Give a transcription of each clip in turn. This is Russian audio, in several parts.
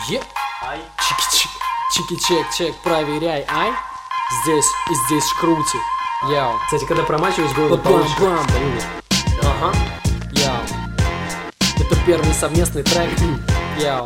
Е. Чики-чек, проверяй, ай. Здесь и здесь шкрути. Яу. Кстати, когда промачиваюсь, голову получше. Ага. Яу. Это первый совместный трек. Яу.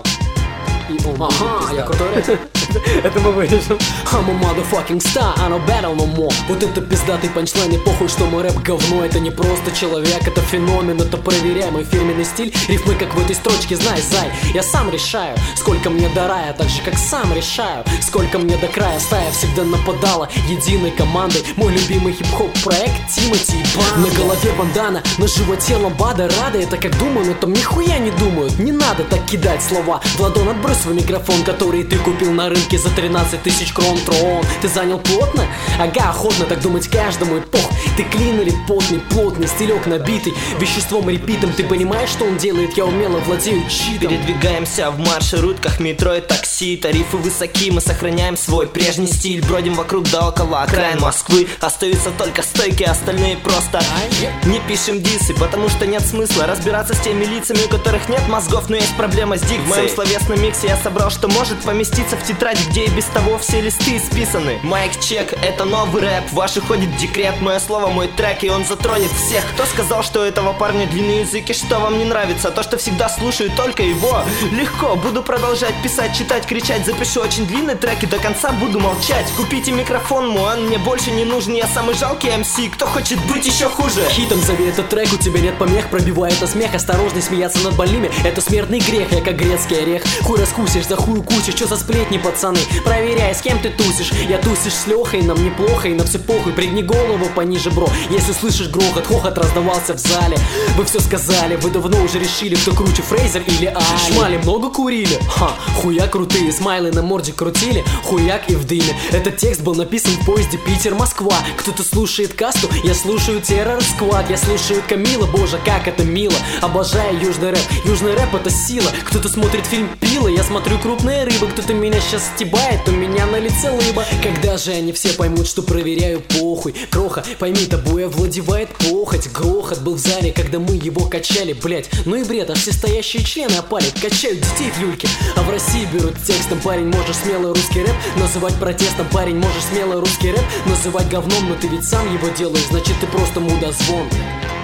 И он. Ага, я крутой рэп. Это мы вырежем. I'm a motherfucking star, I don't battle no more. Вот это пиздатый панчлайн, и похуй, что мой рэп говно. Это не просто человек, это феномен, это проверяемый фирменный стиль. Рифмы, как в этой строчке, знай, зай. Я сам решаю, сколько мне до рая, так же, как сам решаю, сколько мне до края. Стая всегда нападала единой командой. Мой любимый хип-хоп проект Тимати и Банда. На голове бандана, на животе ламбада. Рада, это как думаю, но там нихуя не думают. Не надо так кидать слова в ладонь, отбрось свой микрофон, который ты купил на рынке за 13 тысяч крон. Трон, ты занял плотно? Ага, охотно, так думать каждому эпох. Ты клин или потный, плотный, стилек набитый веществом репитом. Ты понимаешь, что он делает? Я умело владею читом. Передвигаемся в маршрутках, метро и такси. Тарифы высоки, мы сохраняем свой прежний стиль. Бродим вокруг да около окраин Москвы. Остаются только стойки, остальные просто не пишем дисы, потому что нет смысла разбираться с теми лицами, у которых нет мозгов, но есть проблема с дикцией. В моем словесном миксе я собрал, что может поместиться в тетрадь, где и без того все листы исписаны. Майк-чек, это новый рэп, ваш уходит в декрет. Мое слово, мой трек, и он затронет всех. Кто сказал, что у этого парня длинные языки? Что вам не нравится? То, что всегда слушаю только его. Легко, буду продолжать писать, читать, кричать. Запишу очень длинный трек и до конца буду молчать. Купите микрофон мой, он мне больше не нужен. Я самый жалкий MC, кто хочет быть еще хуже? Хитом зови этот трек, у тебя нет помех. Пробивает на смех, осторожно смеяться над больными. Это смертный грех, я как грецкий орех. Хуй раскусишь, за хую кучишь. Что за сплетни, пацаны? Проверяй, с кем ты тусишь. Я тусишь с Лехой, нам неплохо и на все похуй. Пригни голову пониже, бро. Если слышишь грохот, хохот раздавался в зале. Вы все сказали, вы давно уже решили, кто круче, Фрейзер или Али. Шмали много курили? Ха, хуя крутые, смайлы на морде крутили. Хуяк и в дыме. Этот текст был написан в поезде Питер-Москва. Кто-то слушает касту, я слушаю Террор Сквад. Я слушаю Камила, боже, как это мило. Обожаю южный рэп, южный рэп это сила. Кто-то смотрит фильм Пила, я смотрю крупные рыбы. Кто-то меня сейчас стебает, у меня на лице лыба. Когда же они все поймут, что проверяю похуй? Кроха, пойми, тобой овладевает похоть. Грохот был в зале, когда мы его качали, блять. Ну и бред, аж все стоящие члены опали. Качают детей в люльке, а в России берут текстом. Парень, можешь смело русский рэп называть протестом. Парень, можешь смело русский рэп называть говном. Но ты ведь сам его делаешь, значит ты просто мудозвон.